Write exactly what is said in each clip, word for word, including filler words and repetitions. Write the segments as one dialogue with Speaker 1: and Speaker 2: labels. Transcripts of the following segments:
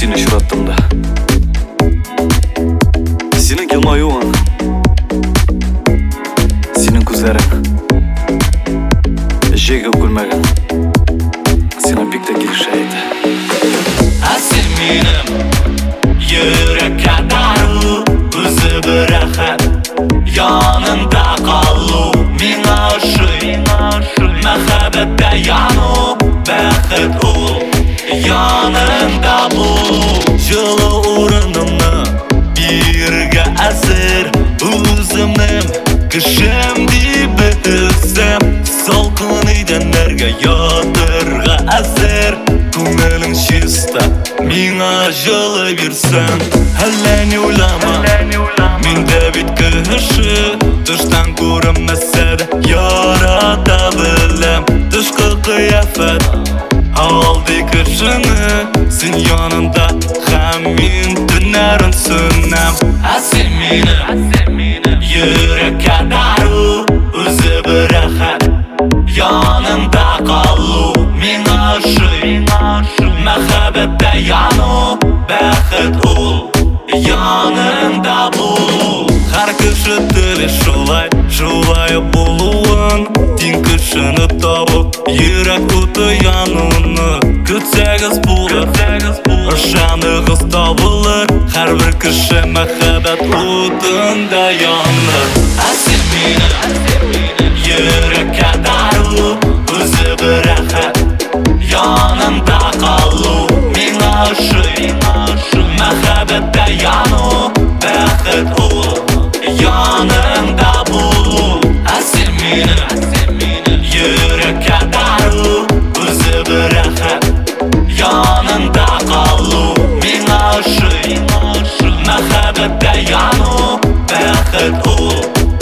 Speaker 1: seni ұшыраттым-да. Сенің келмаюың, сенің көздерің жеге күлмеген, сені бекте келші айды.
Speaker 2: А сен менің жүрекке дару, өзі бір рахат, янында қалу миңа үшін. Мәхәббәттә яну, бәхет ул, янында бұл. Жылы орынымны бирге әзір, өзімнің кішімдей білсем, салқын иденлерге ятырға әзір. Күңелің чиста, миңа жылы бирсен. Әллә не уйлама, мен дә бит кеше, тыштан күренмәсә дә ярата беләм. Тышкы кыяфәт алды кешене, сен янында һәм мин төннәрен сүнәм. Ә сен минем йөрәккә дару, үзе бер рәхәт, янында калу миңа ошый. Мәхәббәттә яну, бәхет ул, янында бул. Һәр кеше теле шулай, шулай булуын, тиң кешене табып, йөрәк уты януны көтсәгез булыр, ышаныгыз табылыр. Һәрбер кеше мәхәббәт утында яныр. Ә сен минем йөрәккә дару, үзе бер рәхәт, янында калу миңа ошый. Мәхәббәттә яну, бәхет ул, янында бул. Ә сен минем йөрәккә дару, үзе бер рәхәт, янында калу миңа ошый. Мәхәббәттә яну, бәхет ул,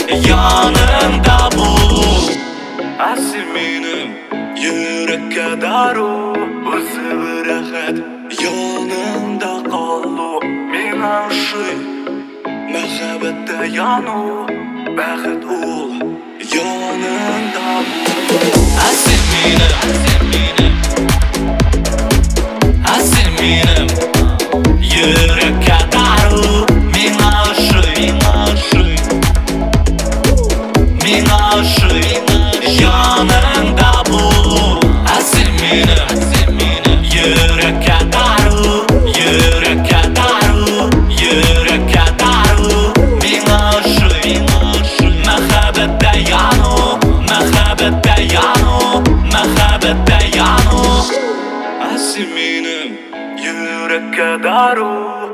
Speaker 2: янында бул. Ә сен минем йөрәккә дару, үзе бер рәхәт, янында калу миңа ошый. Мәхәббәттә яну, бәхет ул, янында бул. Ә сен минем, ә сен минем йөрәккә дару, миңа ошый, миңа ошый, янында бул. Ә сен минем йөрәккә дару, йөрәккә дару, йөрәккә дару, миңа ошый. Мәхәббәттә яну, мәхәббәттә яну, мәхәббәттә яну. Ә сен минем йөрәккә дару.